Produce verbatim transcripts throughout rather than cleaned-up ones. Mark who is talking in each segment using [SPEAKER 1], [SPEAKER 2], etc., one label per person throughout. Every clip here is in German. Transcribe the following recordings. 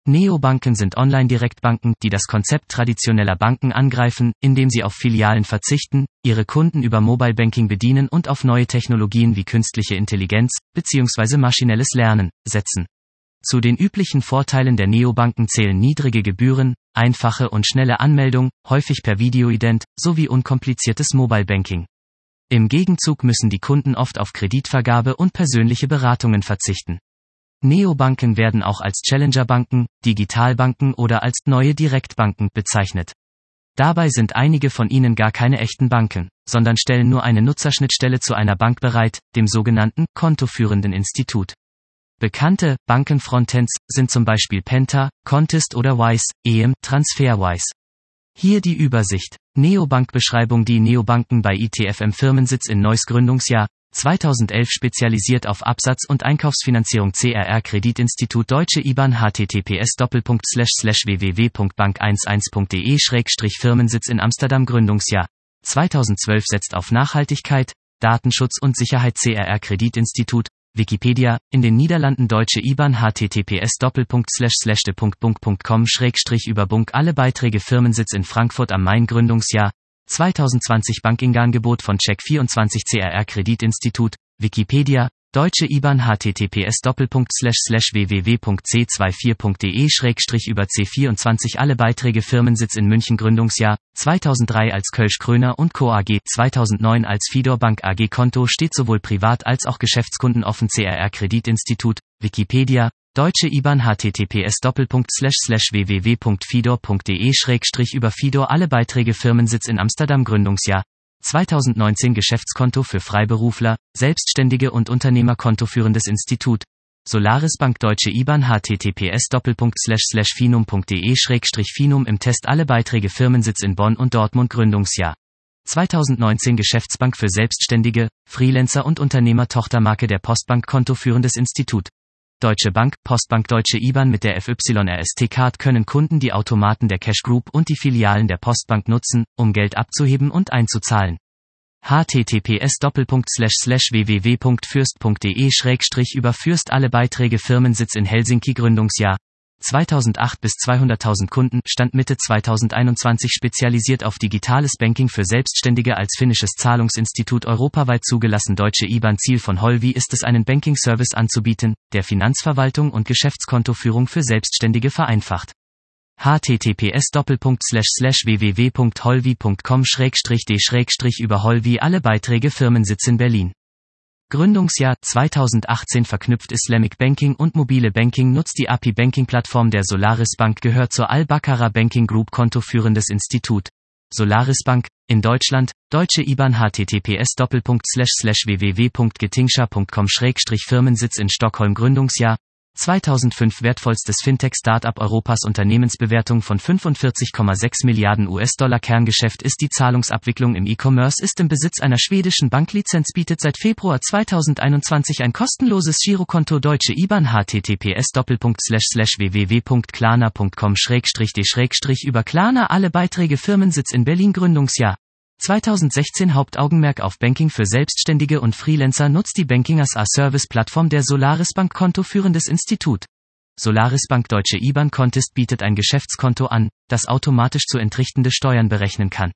[SPEAKER 1] Neobanken sind Online-Direktbanken, die das Konzept traditioneller Banken angreifen, indem sie auf Filialen verzichten, ihre Kunden über Mobile Banking bedienen und auf neue Technologien wie künstliche Intelligenz bzw. maschinelles Lernen setzen. Zu den üblichen Vorteilen der Neobanken zählen niedrige Gebühren, einfache und schnelle Anmeldung, häufig per Videoident, sowie unkompliziertes Mobile Banking. Im Gegenzug müssen die Kunden oft auf Kreditvergabe und persönliche Beratungen verzichten. Neobanken werden auch als Challengerbanken, Digitalbanken oder als neue Direktbanken bezeichnet. Dabei sind einige von ihnen gar keine echten Banken, sondern stellen nur eine Nutzerschnittstelle zu einer Bank bereit, dem sogenannten kontoführenden Institut. Bekannte Banken-Frontends sind zum Beispiel Penta, Kontist oder Wise, E M, TransferWise. Hier die Übersicht. Neobank-Beschreibung. Die Neobanken bei I T F M Firmensitz in Neuss. Gründungsjahr zweitausendelf, spezialisiert auf Absatz- und Einkaufsfinanzierung. C R R Kreditinstitut Deutsche I B A N https doppelpunkt slash slash www punkt bank elfzehn punkt de Schrägstrich Firmensitz in Amsterdam. Gründungsjahr zweitausendzwölf, setzt auf Nachhaltigkeit, Datenschutz und Sicherheit. C R R Kreditinstitut Wikipedia, in den Niederlanden Deutsche I B A N https doppelpunkt slash slash de punkt bunk punkt com schrägstrich über bunk. Alle Beiträge. Firmensitz in Frankfurt am Main. Gründungsjahr zweitausendzwanzig. Bankingangebot von Check vierundzwanzig. C R R Kreditinstitut Wikipedia, Deutsche I B A N https doppelpunkt slash slash www punkt c vierundzwanzig punkt de schrägstrich über C vierundzwanzig. Alle Beiträge. Firmensitz in München. Gründungsjahr zweitausenddrei als Kölsch Kröner und Co. A G, zweitausendneun als Fidor Bank A G. Konto steht sowohl privat als auch Geschäftskunden offen. C R R Kreditinstitut Wikipedia, Deutsche I B A N https doppelpunkt slash slash www punkt fidor punkt de schrägstrich über Fidor. Alle Beiträge. Firmensitz in Amsterdam. Gründungsjahr zweitausendneunzehn. Geschäftskonto für Freiberufler, Selbstständige und Unternehmer. Kontoführendes Institut Solaris Bank. Deutsche I B A N https doppelpunkt slash slash finum punkt de schrägstrich finum im Test. Alle Beiträge. Firmensitz in Bonn und Dortmund. Gründungsjahr zweitausendneunzehn. Geschäftsbank für Selbstständige, Freelancer und Unternehmer. Tochtermarke der Postbank. Kontoführendes Institut Deutsche Bank, Postbank. Deutsche I B A N. Mit der F Y R S T-Card können Kunden die Automaten der Cash Group und die Filialen der Postbank nutzen, um Geld abzuheben und einzuzahlen. https doppelpunkt slash slash www punkt fürst punkt de schrägstrich über Fürst. Alle Beiträge. Firmensitz in Helsinki. Gründungsjahr zweitausendacht bis zweihunderttausend Kunden, Stand Mitte zweitausendeinundzwanzig, spezialisiert auf digitales Banking für Selbstständige als finnisches Zahlungsinstitut europaweit zugelassen. Deutsche I B A N. Ziel von Holvi ist es, einen Banking-Service anzubieten, der Finanzverwaltung und Geschäftskontoführung für Selbstständige vereinfacht. https doppelpunkt slash slash www punkt holvi punkt com schrägstrich de schrägstrich über Holvi. Alle Beiträge. Firmensitz in Berlin. Gründungsjahr zweitausendachtzehn. Verknüpft Islamic Banking und mobile Banking. Nutzt die A P I-Banking-Plattform der Solaris Bank. Gehört zur Al-Baqarah Banking Group. Kontoführendes Institut Solaris Bank in Deutschland, Deutsche I B A N https doppelpunkt slash slash www punkt getingscha punkt com schrägstrich Firmensitz in Stockholm. Gründungsjahr zweitausendfünf. Wertvollstes Fintech-Startup Europas. Unternehmensbewertung von fünfundvierzig Komma sechs Milliarden U S-Dollar. Kerngeschäft ist die Zahlungsabwicklung im E-Commerce, ist im Besitz einer schwedischen Banklizenz, bietet seit Februar zweitausendeinundzwanzig ein kostenloses Girokonto. Deutsche I B A N https doppelpunkt slash slash www punkt klarna punkt com schrägstrich de schrägstrich über Klarna. Alle Beiträge. Firmensitz in Berlin. Gründungsjahr zweitausendsechzehn. Hauptaugenmerk auf Banking für Selbstständige und Freelancer. Nutzt die Banking-as-a-Service-Plattform der Solaris Bank. Kontoführendes Institut Solaris Bank. Deutsche I B A N. Kontist bietet ein Geschäftskonto an, das automatisch zu entrichtende Steuern berechnen kann.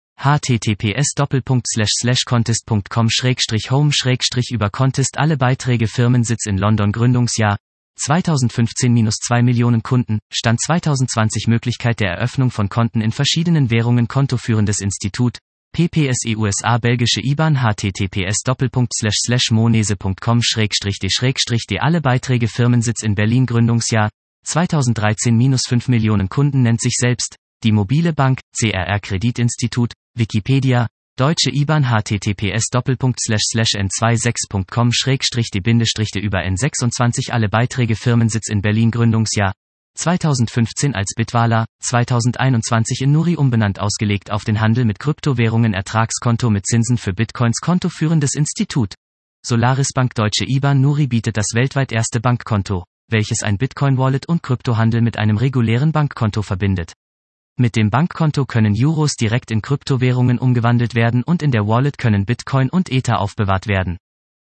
[SPEAKER 1] https doppelpunkt slash slash kontist punkt com schrägstrich home schrägstrich über Kontist. Alle Beiträge. Firmensitz in London. Gründungsjahr zweitausendfünfzehn. Minus zwei Millionen Kunden, Stand zweitausendzwanzig. Möglichkeit der Eröffnung von Konten in verschiedenen Währungen. Kontoführendes Institut P P S E U S A. Belgische I B A N https doppelpunkt slash slash monese punkt com schrägstrich de schrägstrich de. Alle Beiträge. Firmensitz in Berlin. Gründungsjahr zweitausenddreizehn. Minus fünf Millionen Kunden, nennt sich selbst die mobile Bank. C R R Kreditinstitut Wikipedia, Deutsche I B A N https doppelpunkt slash slash n sechsundzwanzig punkt com schrägstrich de Bindestriche über N sechsundzwanzig. Alle Beiträge. Firmensitz in Berlin. Gründungsjahr zweitausendfünfzehn als Bitwala, zweitausendeinundzwanzig in Nuri umbenannt, ausgelegt auf den Handel mit Kryptowährungen. Ertragskonto mit Zinsen für Bitcoins. Kontoführendes Institut Solaris Bank. Deutsche I B A N. Nuri bietet das weltweit erste Bankkonto, welches ein Bitcoin-Wallet und Kryptohandel mit einem regulären Bankkonto verbindet. Mit dem Bankkonto können Euros direkt in Kryptowährungen umgewandelt werden und in der Wallet können Bitcoin und Ether aufbewahrt werden.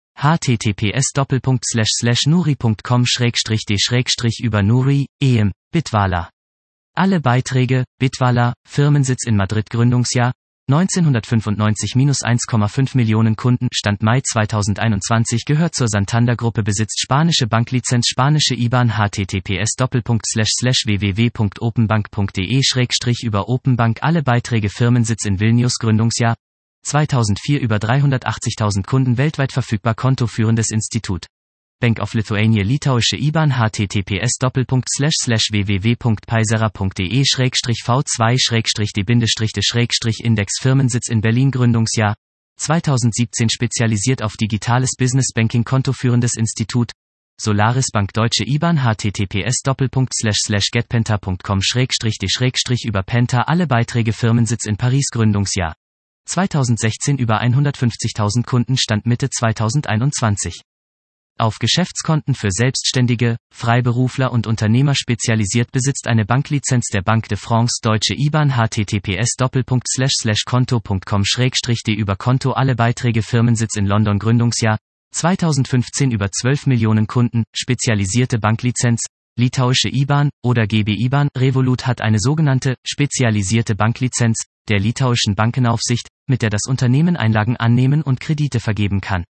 [SPEAKER 1] https doppelpunkt slash slash nuri punkt com schrägstrich de schrägstrich über Nuri, E M, Bitwala. Alle Beiträge, Bitwala, Firmensitz in Madrid, Gründungsjahr neunzehnhundertfünfundneunzig minus eins Komma fünf Millionen Kunden, Stand Mai zweitausendeinundzwanzig, gehört zur Santander-Gruppe, besitzt spanische Banklizenz, spanische I B A N, https doppelpunkt slash slash www punkt openbank punkt de schrägstrich über Openbank. Alle Beiträge, Firmensitz in Vilnius, Gründungsjahr zweitausendvier, über dreihundertachtzigtausend Kunden, weltweit verfügbar, kontoführendes Institut. Bank of Lithuania, litauische I B A N, https doppelpunkt slash slash www punkt paisera punkt de schrägstrich v zwei schrägstrich d schrägstrich index. Firmensitz in Berlin, Gründungsjahr zweitausendsiebzehn, spezialisiert auf digitales Business Banking, kontoführendes Institut. Solaris Bank, deutsche I B A N, https doppelpunkt slash slash getpenta punkt com schrägstrich d schrägstrich über Penta. Alle Beiträge, Firmensitz in Paris, Gründungsjahr zweitausendsechzehn, über hundertfünfzigtausend Kunden, Stand Mitte zweitausendeinundzwanzig. Auf Geschäftskonten für Selbstständige, Freiberufler und Unternehmer spezialisiert, besitzt eine Banklizenz der Banque de France, deutsche I B A N, https doppelpunkt slash slash konto punkt com schrägstrich d über Konto. Alle Beiträge, Firmensitz in London, Gründungsjahr zweitausendfünfzehn, über zwölf Millionen Kunden, spezialisierte Banklizenz, litauische I B A N oder G B I B A N. Revolut hat eine sogenannte spezialisierte Banklizenz der litauischen Bankenaufsicht, mit der das Unternehmen Einlagen annehmen und Kredite vergeben kann.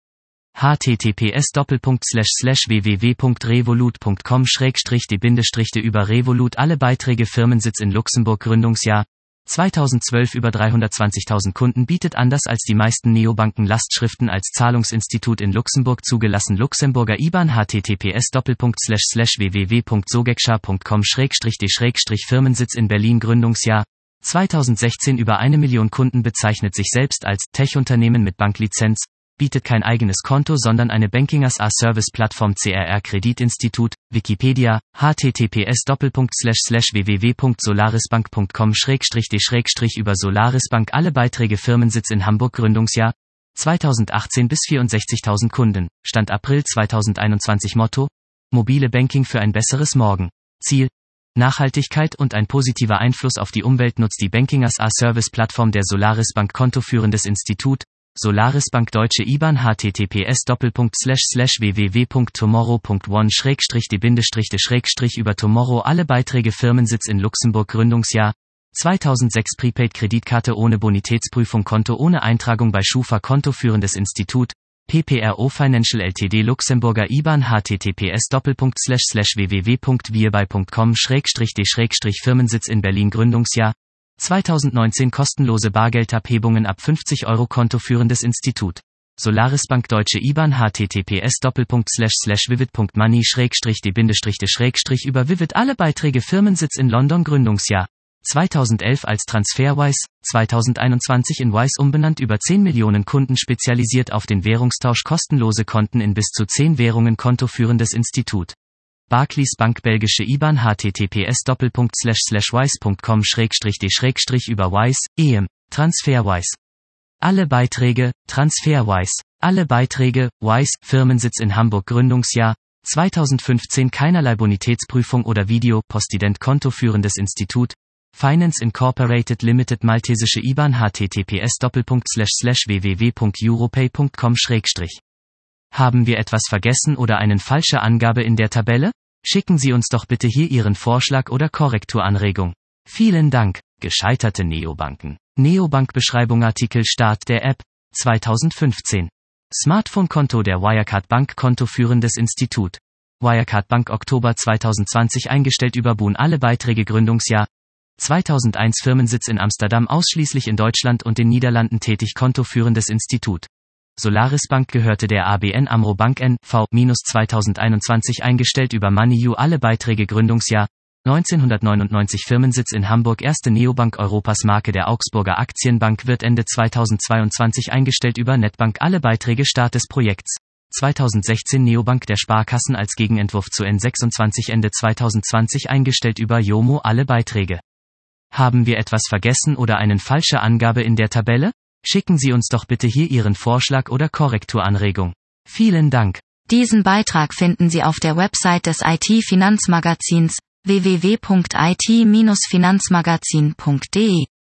[SPEAKER 1] https doppelpunkt slash slash www punkt revolut punkt com schrägstrich d d über Revolut. Alle Beiträge, Firmensitz in Luxemburg, Gründungsjahr zweitausendzwölf, über dreihundertzwanzigtausend Kunden, bietet anders als die meisten Neobanken Lastschriften als Zahlungsinstitut in Luxemburg zugelassen. Luxemburger I B A N, https doppelpunkt slash slash www punkt sogeksha punkt com schrägstrich d schrägstrich Firmensitz in Berlin, Gründungsjahr zweitausendsechzehn, über eine Million Kunden, bezeichnet sich selbst als Tech-Unternehmen mit Banklizenz, bietet kein eigenes Konto, sondern eine Banking-as-a-Service-Plattform. C R R Kreditinstitut, Wikipedia, https doppelpunkt slash slash www punkt solarisbank punkt com schrägstrich d schrägstrich über Solarisbank. Alle Beiträge, Firmensitz in Hamburg, Gründungsjahr zweitausendachtzehn, bis vierundsechzigtausend Kunden, Stand April zweitausendeinundzwanzig. Motto: Mobile Banking für ein besseres Morgen. Ziel: Nachhaltigkeit und ein positiver Einfluss auf die Umwelt. Nutzt die Banking-as-a-Service-Plattform der Solarisbank, kontoführendes Institut. Solarisbank, deutsche I B A N, https doppelpunkt slash slash www punkt tomorrow punkt one schrägstrich d d schrägstrich über Tomorrow. Alle Beiträge, Firmensitz in Luxemburg, Gründungsjahr zweitausendsechs, Prepaid-Kreditkarte ohne Bonitätsprüfung, Konto ohne Eintragung bei Schufa, kontoführendes Institut. P P R O Financial Ltd, Luxemburger I B A N, https doppelpunkt slash slash www punkt wirby punkt com schrägstrich d schrägstrich Firmensitz in Berlin, Gründungsjahr zweitausendneunzehn, kostenlose Bargeldabhebungen ab fünfzig Euro, kontoführendes Institut. Solarisbank, deutsche I B A N, https doppelpunkt slash slash vivid punkt money schrägstrich d d schrägstrich über Vivid. Alle Beiträge, Firmensitz in London, Gründungsjahr zweitausendelf, als Transferwise, zweitausendeinundzwanzig in Wise umbenannt, über zehn Millionen Kunden, spezialisiert auf den Währungstausch, kostenlose Konten in bis zu zehn Währungen, kontoführendes Institut. Barclays Bank, belgische I B A N, https doppelpunkt slash slash wise punkt com schrägstrich d schrägstrich über Wise, E M, Transferwise. Alle Beiträge, Transferwise. Alle Beiträge, Wise, Firmensitz in Hamburg, Gründungsjahr zweitausendfünfzehn, keinerlei Bonitätsprüfung oder Video, Postident, kontoführendes Institut. Finance Incorporated Limited, maltesische I B A N, https doppelpunkt slash slash www punkt europay punkt com schrägstrich. Haben wir etwas vergessen oder eine falsche Angabe in der Tabelle? Schicken Sie uns doch bitte hier Ihren Vorschlag oder Korrekturanregung. Vielen Dank. Gescheiterte Neobanken. Neobank-Beschreibung, Artikel, Start der App zweitausendfünfzehn. Smartphone-Konto der Wirecard Bank, kontoführendes Institut. Wirecard Bank, Oktober zweitausendzwanzig eingestellt. Über Boon. Alle Beiträge, Gründungsjahr zweitausendeins, Firmensitz in Amsterdam, ausschließlich in Deutschland und den Niederlanden tätig, kontoführendes Institut. Solarisbank gehörte der A B N AMRO Bank N V zweitausendeinundzwanzig eingestellt. Über MoneyU. Alle Beiträge, Gründungsjahr neunzehnhundertneunundneunzig, Firmensitz in Hamburg, erste Neobank Europas, Marke der Augsburger Aktienbank, wird Ende zweitausendzweiundzwanzig eingestellt. Über Netbank. Alle Beiträge, Start des Projekts zweitausendsechzehn, Neobank der Sparkassen als Gegenentwurf zu N sechsundzwanzig, Ende zweitausendzwanzig eingestellt. Über Yomo. Alle Beiträge. Haben wir etwas vergessen oder eine falsche Angabe in der Tabelle? Schicken Sie uns doch bitte hier Ihren Vorschlag oder Korrekturanregung. Vielen Dank.
[SPEAKER 2] Diesen Beitrag finden Sie auf der Website des I T-Finanzmagazins w w w punkt i t Bindestrich finanzmagazin punkt de.